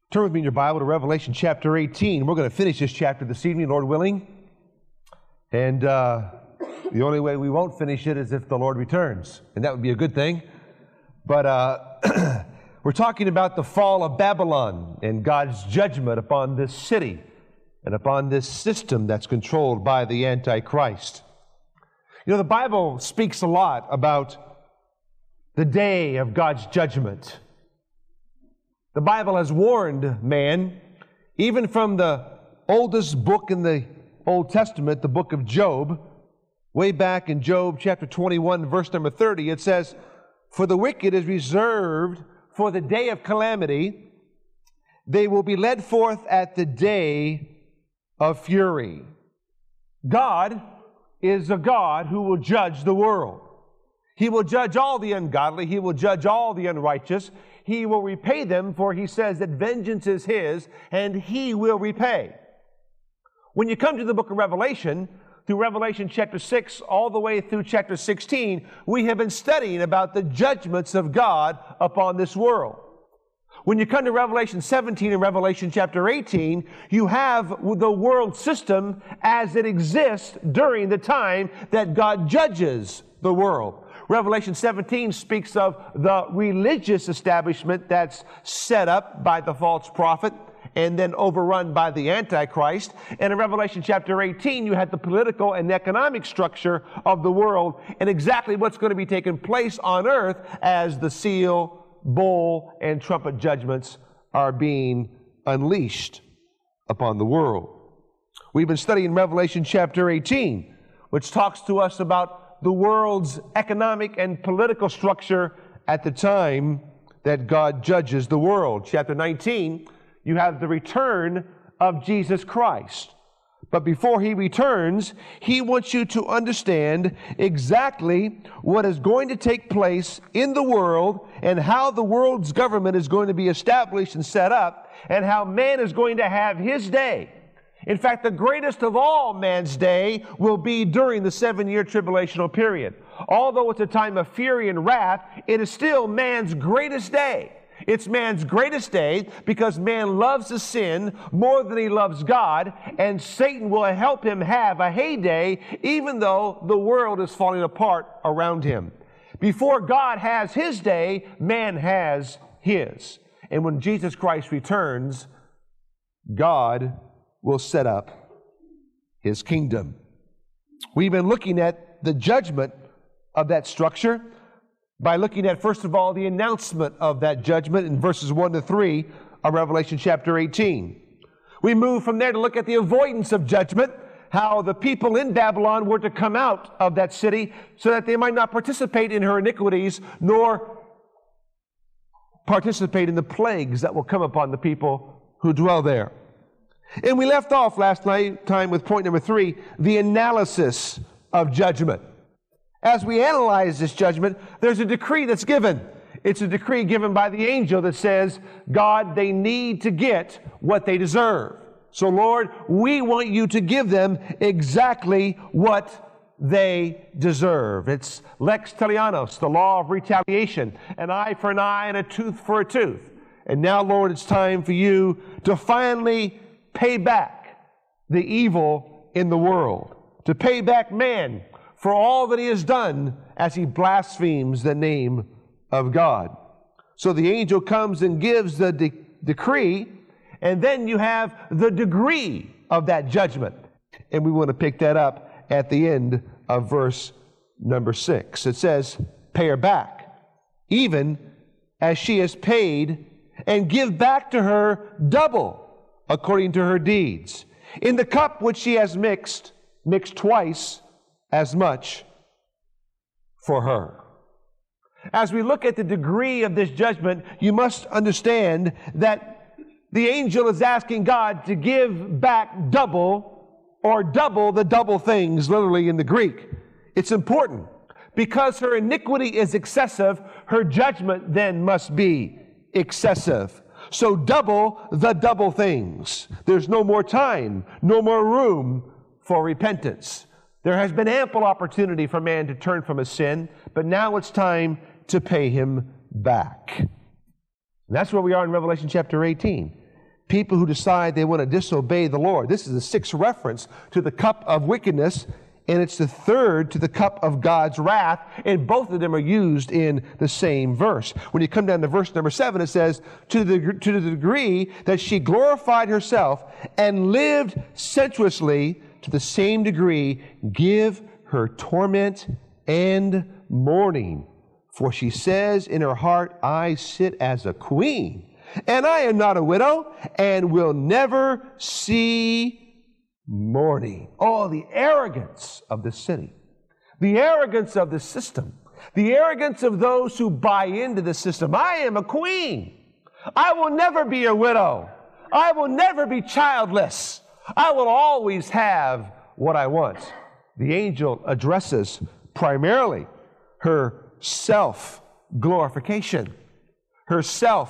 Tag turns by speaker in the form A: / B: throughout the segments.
A: Turn with me in your Bible to Revelation chapter 18. We're going to finish this chapter this evening, Lord willing. And the only way we won't finish it is if the Lord returns. And that would be a good thing. But we're talking about the fall of Babylon and God's judgment upon this city and upon this system that's controlled by the Antichrist. You know, the Bible speaks a lot about the day of God's judgment. The Bible has warned man, even from the oldest book in the Old Testament, the book of Job, way back in Job chapter 21, verse number 30, it says, "For the wicked is reserved for the day of calamity. They will be led forth at the day of fury." God is a God who will judge the world. He will judge all the ungodly. He will judge all the unrighteous. He will repay them, for He says that vengeance is His, and He will repay. When you come to the book of Revelation, through Revelation chapter 6 all the way through chapter 16, we have been studying about the judgments of God upon this world. When you come to Revelation 17 and Revelation chapter 18, you have the world system as it exists during the time that God judges the world. Revelation 17 speaks of the religious establishment that's set up by the false prophet and then overrun by the Antichrist. And in Revelation chapter 18, you had the political and economic structure of the world and exactly what's going to be taking place on earth as the seal, bowl, and trumpet judgments are being unleashed upon the world. We've been studying Revelation chapter 18, which talks to us about the world's economic and political structure at the time that God judges the world. Chapter 19, you have the return of Jesus Christ. But before He returns, He wants you to understand exactly what is going to take place in the world and how the world's government is going to be established and set up and how man is going to have his day. In fact, the greatest of all man's day will be during the 7-year tribulational period. Although it's a time of fury and wrath, it is still man's greatest day. It's man's greatest day because man loves the sin more than he loves God, and Satan will help him have a heyday even though the world is falling apart around him. Before God has His day, man has his. And when Jesus Christ returns, God will set up His kingdom. We've been looking at the judgment of that structure by looking at, first of all, the announcement of that judgment in verses 1 to 3 of Revelation chapter 18. We move from there to look at the avoidance of judgment, how the people in Babylon were to come out of that city so that they might not participate in her iniquities nor participate in the plagues that will come upon the people who dwell there. And we left off last time with point number 3, the analysis of judgment. As we analyze this judgment, there's a decree that's given. It's a decree given by the angel that says, God, they need to get what they deserve. So, Lord, we want you to give them exactly what they deserve. It's lex talionis, the law of retaliation, an eye for an eye and a tooth for a tooth. And now, Lord, it's time for you to finally pay back the evil in the world, to pay back man for all that he has done as he blasphemes the name of God. So the angel comes and gives the decree, and then you have the degree of that judgment. And we want to pick that up at the end of verse number 6. It says, pay her back, even as she has paid, and give back to her double according to her deeds. In the cup which she has mixed twice as much for her. As we look at the degree of this judgment, you must understand that the angel is asking God to give back double, or double the double things, literally in the Greek. It's important. Because her iniquity is excessive, her judgment then must be excessive. So double the double things. There's no more time, no more room for repentance. There has been ample opportunity for man to turn from his sin, but now it's time to pay him back. And that's where we are in Revelation chapter 18. People who decide they want to disobey the Lord. This is the sixth reference to the cup of wickedness, and it's the third to the cup of God's wrath, and both of them are used in the same verse. When you come down to verse number 7, it says, to the degree that she glorified herself and lived sensuously, to the same degree give her torment and mourning. For she says in her heart, I sit as a queen, and I am not a widow, and will never see mourning. Oh, the arrogance of the city, the arrogance of the system, the arrogance of those who buy into the system. I am a queen. I will never be a widow. I will never be childless. I will always have what I want. The angel addresses primarily her self-glorification, her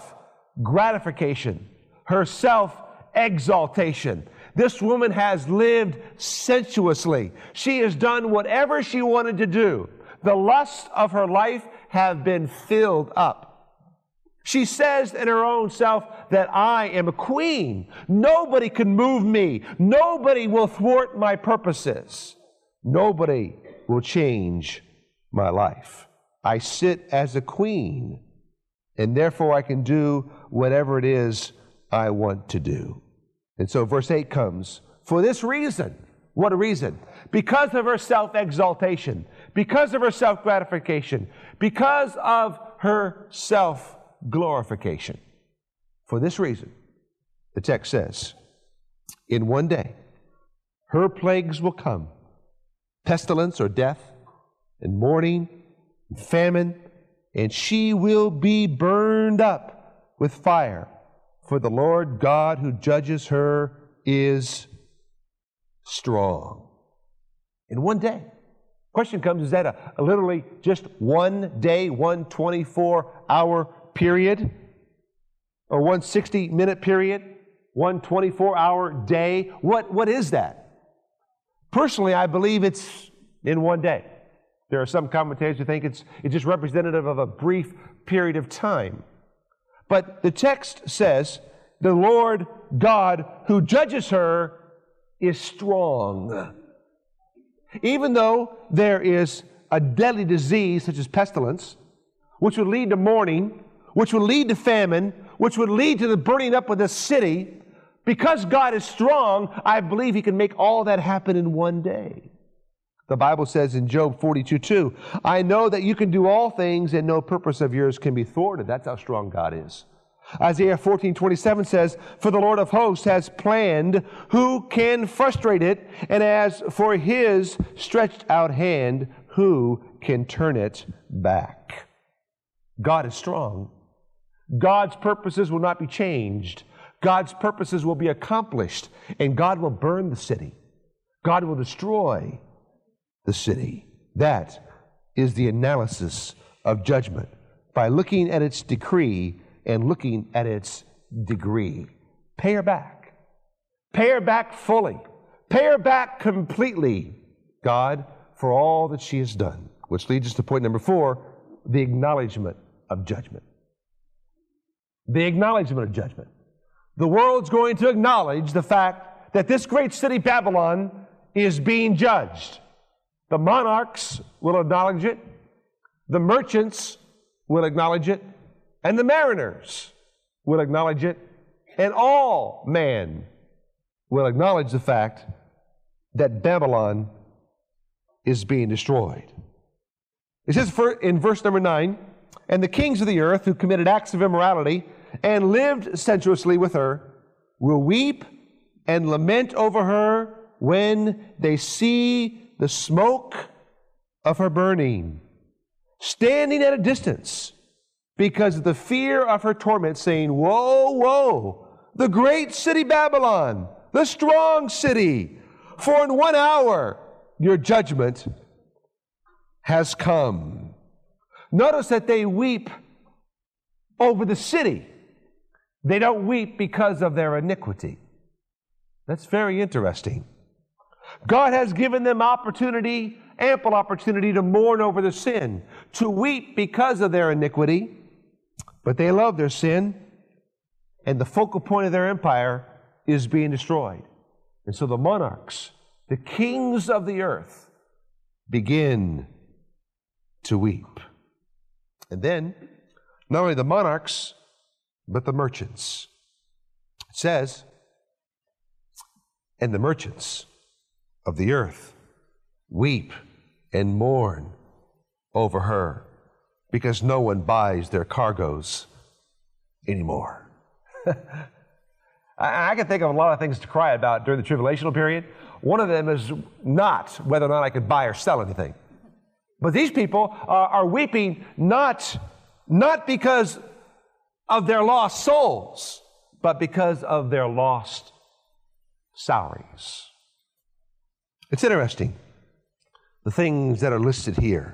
A: self-gratification, her self-exaltation. This woman has lived sensuously. She has done whatever she wanted to do. The lusts of her life have been filled up. She says in her own self that I am a queen. Nobody can move me. Nobody will thwart my purposes. Nobody will change my life. I sit as a queen, and therefore I can do whatever it is I want to do. And so verse 8 comes, for this reason. What a reason. Because of her self-exaltation, because of her self-gratification, because of her self-glorification. For this reason, the text says, in one day, her plagues will come, pestilence or death, and mourning, and famine, and she will be burned up with fire. For the Lord God who judges her is strong. In one day. Question comes, is that a literally just one day, 1 24-hour period? Or 1 60-minute period? 1 24-hour day? What is that? Personally, I believe it's in one day. There are some commentators who think it's just representative of a brief period of time. But the text says, the Lord God who judges her is strong. Even though there is a deadly disease such as pestilence, which would lead to mourning, which would lead to famine, which would lead to the burning up of the city, because God is strong, I believe He can make all that happen in one day. The Bible says in Job 42:2, I know that you can do all things and no purpose of yours can be thwarted. That's how strong God is. Isaiah 14:27 says, for the Lord of hosts has planned, who can frustrate it? And as for His stretched out hand, who can turn it back? God is strong. God's purposes will not be changed. God's purposes will be accomplished, and God will burn the city. God will destroy the city. That is the analysis of judgment, by looking at its decree and looking at its degree. Pay her back. Pay her back fully. Pay her back completely, God, for all that she has done. Which leads us to point number 4, the acknowledgement of judgment. The acknowledgement of judgment. The world's going to acknowledge the fact that this great city, Babylon, is being judged. The monarchs will acknowledge it. The merchants will acknowledge it. And the mariners will acknowledge it. And all man will acknowledge the fact that Babylon is being destroyed. It says in verse number 9, and the kings of the earth who committed acts of immorality and lived sensuously with her will weep and lament over her when they see the smoke of her burning, standing at a distance because of the fear of her torment, saying, woe, woe, the great city Babylon, the strong city, for in 1 hour your judgment has come. Notice that they weep over the city. They don't weep because of their iniquity. That's very interesting. God has given them opportunity, ample opportunity to mourn over the sin, to weep because of their iniquity, but they love their sin and the focal point of their empire is being destroyed. And so the monarchs, the kings of the earth, begin to weep. And then, not only the monarchs, but the merchants. It says, and the merchants of the earth weep and mourn over her, because no one buys their cargoes anymore. I can think of a lot of things to cry about during the tribulational period. One of them is not whether or not I could buy or sell anything. But these people are weeping not because of their lost souls, but because of their lost salaries. It's interesting, the things that are listed here,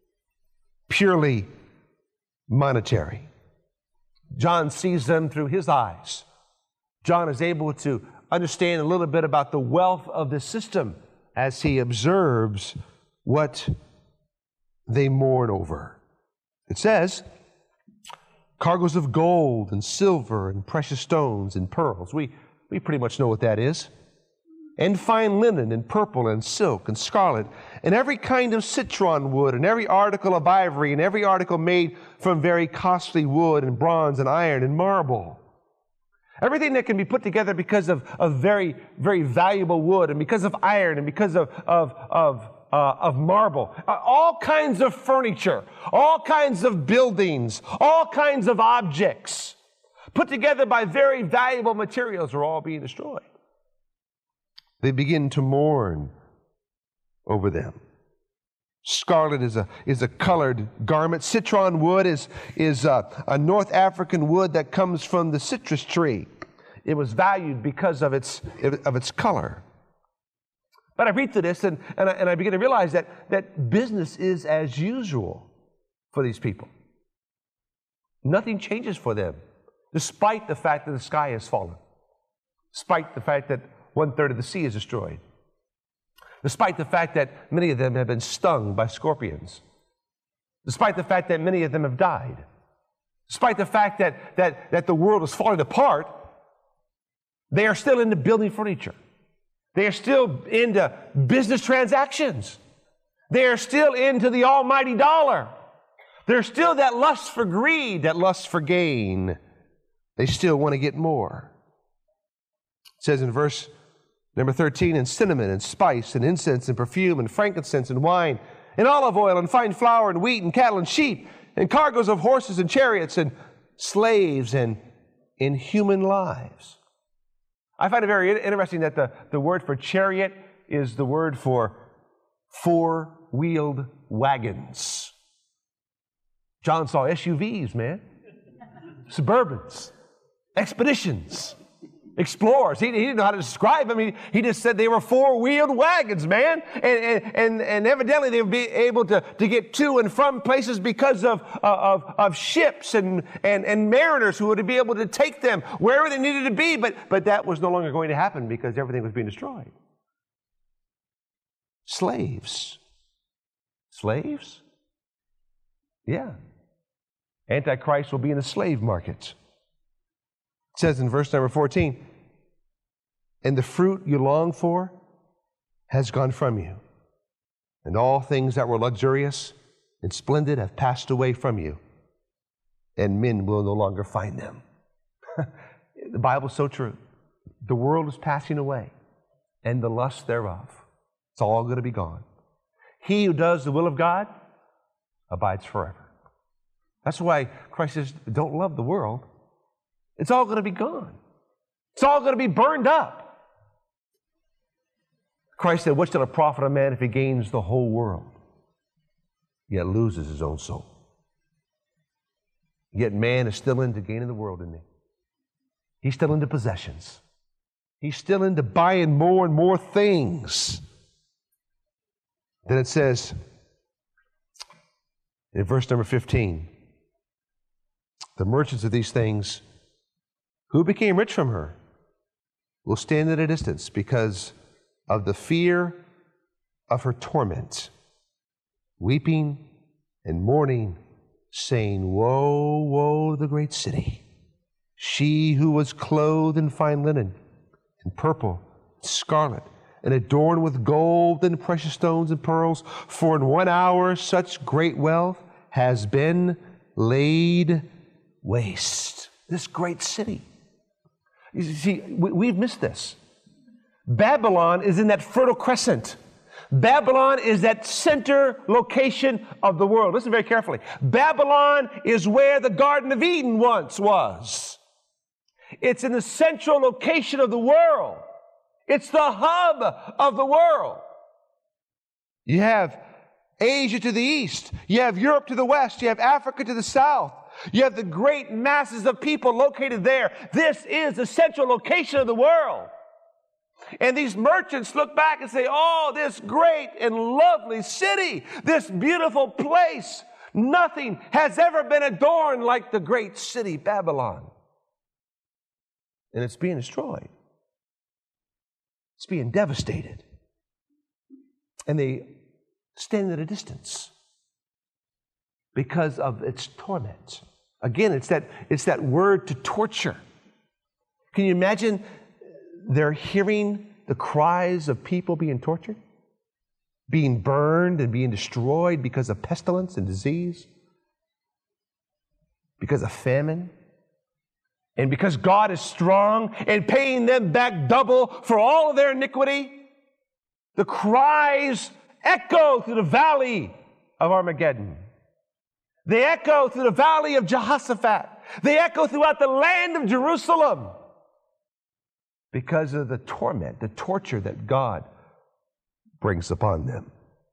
A: purely monetary. John sees them through his eyes. John is able to understand a little bit about the wealth of the system as he observes what they mourn over. It says, cargoes of gold and silver and precious stones and pearls. We pretty much know what that is. And fine linen and purple and silk and scarlet and every kind of citron wood and every article of ivory and every article made from very costly wood and bronze and iron and marble. Everything that can be put together because of very, very valuable wood and because of iron and because of marble. All kinds of furniture, all kinds of buildings, all kinds of objects put together by very valuable materials are all being destroyed. They begin to mourn over them. Scarlet is a colored garment. Citron wood is a North African wood that comes from the citrus tree. It was valued because of its color. But I read through this and I begin to realize that business is as usual for these people. Nothing changes for them, despite the fact that the sky has fallen, despite the fact that 1/3 of the sea is destroyed, despite the fact that many of them have been stung by scorpions, despite the fact that many of them have died, despite the fact that the world is falling apart, they are still into building furniture. They are still into business transactions. They are still into the almighty dollar. There's still that lust for greed, that lust for gain. They still want to get more. It says in verse number 13, and cinnamon and spice and incense and perfume and frankincense and wine and olive oil and fine flour and wheat and cattle and sheep and cargoes of horses and chariots and slaves and in human lives. I find it very interesting that the word for chariot is the word for four-wheeled wagons. John saw SUVs, man. Suburbans. Expeditions. Explorers. He didn't know how to describe them. He just said they were four-wheeled wagons, man. And evidently they would be able to get to and from places because of ships and mariners who would be able to take them wherever they needed to be. But that was no longer going to happen because everything was being destroyed. Slaves. Slaves? Yeah. Antichrist will be in the slave market. It says in verse number 14, and the fruit you long for has gone from you, and all things that were luxurious and splendid have passed away from you, and men will no longer find them. The Bible's so true. The world is passing away, and the lust thereof. It's all going to be gone. He who does the will of God abides forever. That's why Christ says, don't love the world. It's all going to be gone. It's all going to be burned up. Christ said, what shall it profit a man if he gains the whole world, yet loses his own soul? Yet man is still into gaining the world, isn't he? He's still into possessions. He's still into buying more and more things. Then it says in verse number 15, the merchants of these things who became rich from her will stand at a distance because of the fear of her torment, weeping and mourning, saying, woe, woe, the great city, She who was clothed in fine linen, and purple, scarlet, and adorned with gold and precious stones and pearls, for in 1 hour such great wealth has been laid waste. This great city. You see, we've missed this. Babylon is in that Fertile Crescent. Babylon is that center location of the world. Listen very carefully. Babylon is where the Garden of Eden once was. It's in the central location of the world. It's the hub of the world. You have Asia to the east. You have Europe to the west. You have Africa to the south. You have the great masses of people located there. This is the central location of the world. And these merchants look back and say, oh, this great and lovely city, this beautiful place, nothing has ever been adorned like the great city, Babylon. And it's being destroyed. It's being devastated. And they stand at a distance because of its torment. Again, it's that word to torture. Can you imagine they're hearing the cries of people being tortured, being burned and being destroyed because of pestilence and disease, because of famine, and because God is strong and paying them back double for all of their iniquity? The cries echo through the valley of Armageddon. They echo through the valley of Jehoshaphat. They echo throughout the land of Jerusalem because of the torment, the torture that God brings upon them.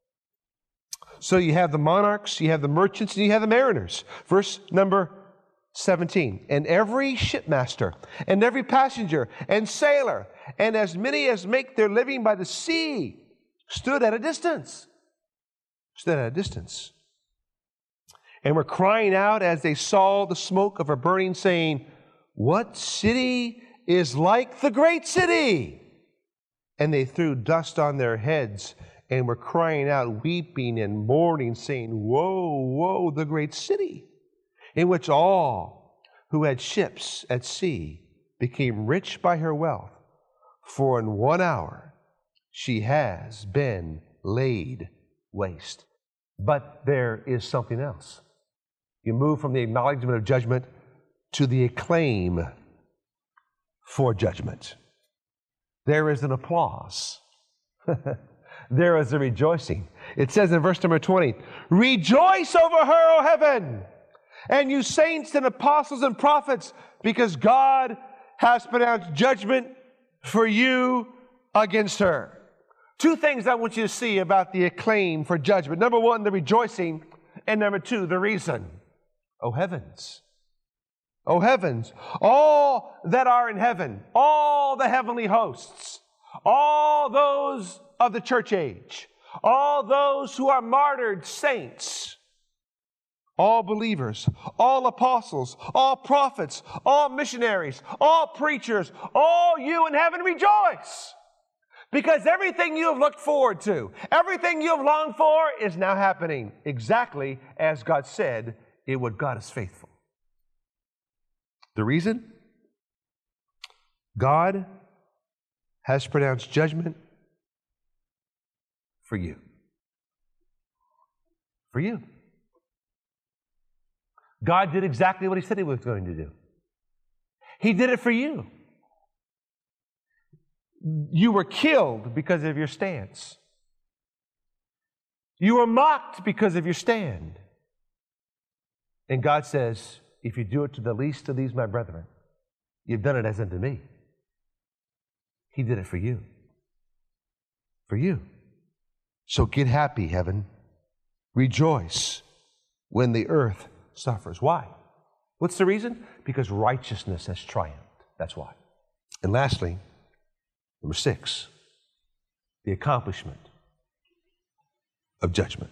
A: So you have the monarchs, you have the merchants, and you have the mariners. Verse number 17. And every shipmaster, and every passenger, and sailor, and as many as make their living by the sea, stood at a distance. Stood at a distance. And were crying out as they saw the smoke of her burning, saying, what city is like the great city? And they threw dust on their heads and were crying out, weeping and mourning, saying, woe, woe, the great city, in which all who had ships at sea became rich by her wealth. For in 1 hour she has been laid waste. But there is something else. You move from the acknowledgement of judgment to the acclaim for judgment. There is an applause. There is a rejoicing. It says in verse number 20, rejoice over her, O heaven, and you saints and apostles and prophets, because God has pronounced judgment for you against her. Two things I want you to see about the acclaim for judgment. Number one, the rejoicing, and number two, the reason. O heavens, O heavens, all that are in heaven, all the heavenly hosts, all those of the church age, all those who are martyred saints, all believers, all apostles, all prophets, all missionaries, all preachers, all you in heaven rejoice. Because everything you have looked forward to, everything you have longed for is now happening exactly as God said it would. God is faithful. The reason? God has pronounced judgment for you. For you. God did exactly what He said He was going to do. He did it for you. You were killed because of your stance. You were mocked because of your stand. And God says, if you do it to the least of these, my brethren, you've done it as unto me. He did it for you. For you. So get happy, heaven. Rejoice when the earth suffers. Why? What's the reason? Because righteousness has triumphed. That's why. And lastly, number 6, the accomplishment of judgment.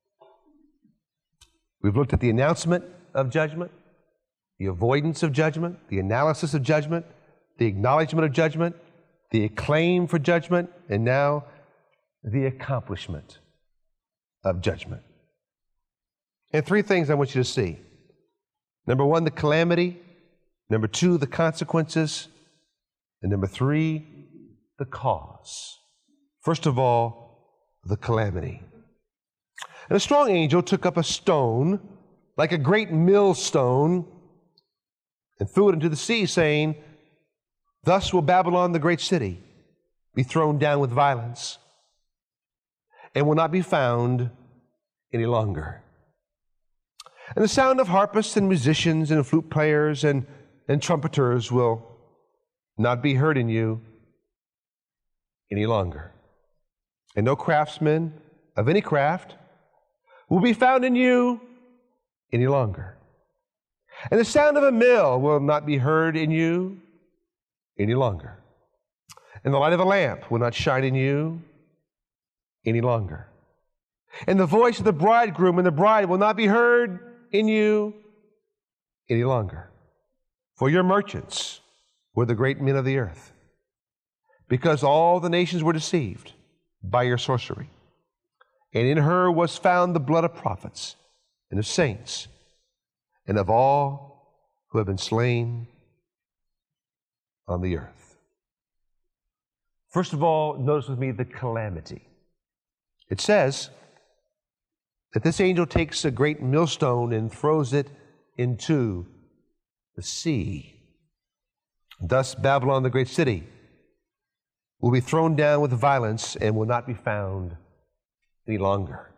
A: We've looked at the announcement of judgment, the avoidance of judgment, the analysis of judgment, the acknowledgement of judgment, the acclaim for judgment, and now the accomplishment of judgment. And 3 things I want you to see. Number 1, the calamity Number 2, the consequences. And number 3, the cause. First of all, the calamity. And a strong angel took up a stone, like a great millstone, and threw it into the sea, saying, "Thus will Babylon, the great city, be thrown down with violence, and will not be found any longer. And the sound of harpists and musicians and flute players and trumpeters will not be heard in you any longer. And no craftsman of any craft will be found in you any longer. And the sound of a mill will not be heard in you any longer. And the light of a lamp will not shine in you any longer. And the voice of the bridegroom and the bride will not be heard in you any longer. For your merchants were the great men of the earth, because all the nations were deceived by your sorcery. And in her was found the blood of prophets and of saints and of all who have been slain on the earth." First of all, notice with me the calamity. It says that this angel takes a great millstone and throws it into the sea. Thus Babylon, the great city, will be thrown down with violence and will not be found any longer.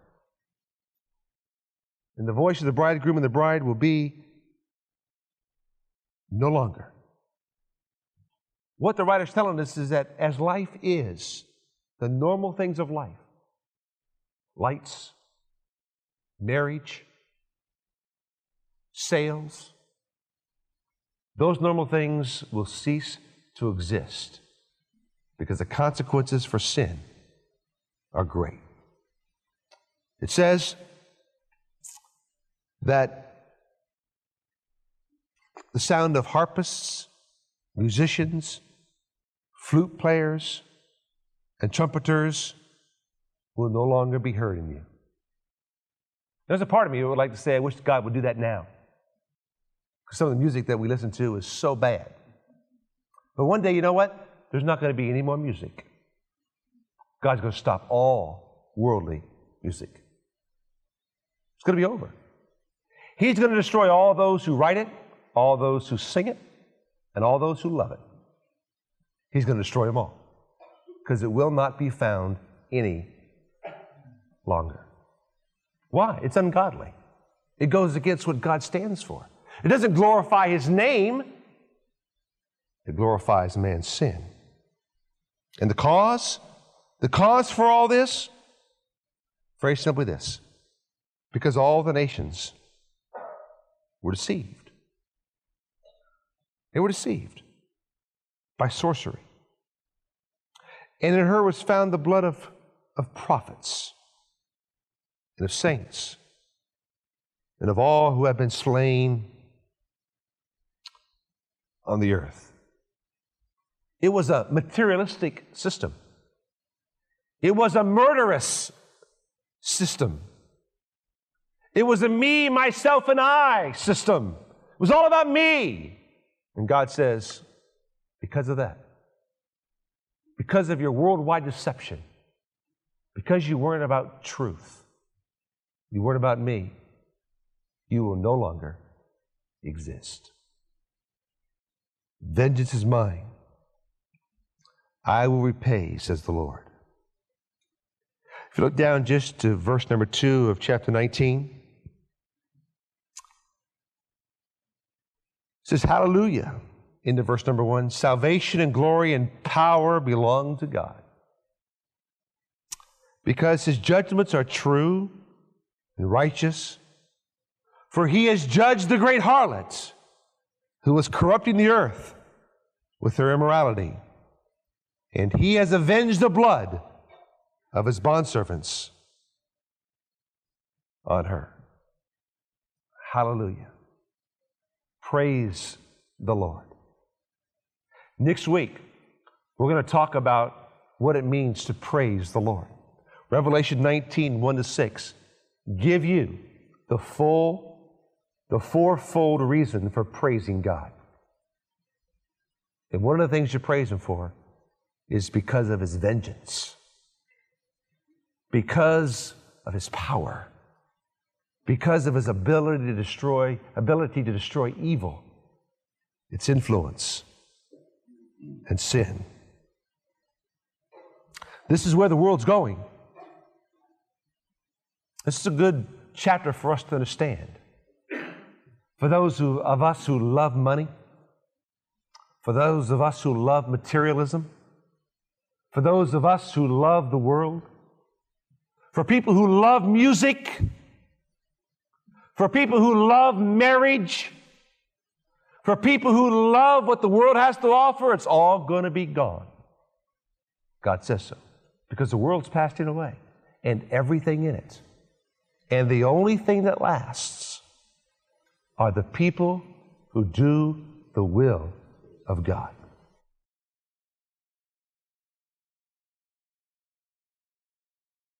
A: And the voice of the bridegroom and the bride will be no longer. What the writer's telling us is that as life is, the normal things of life, lights, marriage, sales, those normal things will cease to exist because the consequences for sin are great. It says that the sound of harpists, musicians, flute players, and trumpeters will no longer be heard in you. There's a part of me who would like to say, I wish God would do that now, because some of the music that we listen to is so bad. But one day, you know what? There's not going to be any more music. God's going to stop all worldly music. It's going to be over. He's going to destroy all those who write it, all those who sing it, and all those who love it. He's going to destroy them all, because it will not be found any longer. Why? It's ungodly. It goes against what God stands for. It doesn't glorify His name. It glorifies man's sin. And the cause for all this, very simply this: because all the nations were deceived. They were deceived by sorcery. And in her was found the blood of prophets and of saints and of all who have been slain on the earth. It was a materialistic system. It was a murderous system. It was a me, myself, and I system. It was all about me. And God says, because of that, because of your worldwide deception, because you weren't about truth, you weren't about me, you will no longer exist. Vengeance is mine. I will repay, says the Lord. If you look down just to verse number 2 of chapter 19, it says, hallelujah, into verse number 1. Salvation and glory and power belong to God, because His judgments are true and righteous. For He has judged the great harlot who was corrupting the earth with her immorality, and He has avenged the blood of His bondservants on her. Hallelujah. Praise the Lord. Next week, we're going to talk about what it means to praise the Lord. Revelation 19, 1-6, give you the fourfold reason for praising God. And one of the things you praise Him for is because of His vengeance, because of His power, because of His ability to destroy evil, its influence, and sin. This is where the world's going. This is a good chapter for us to understand. For those of us who love money, for those of us who love materialism, for those of us who love the world, for people who love music, for people who love marriage, for people who love what the world has to offer, it's all going to be gone. God says so. Because the world's passing away and everything in it. And the only thing that lasts are the people who do the will of God.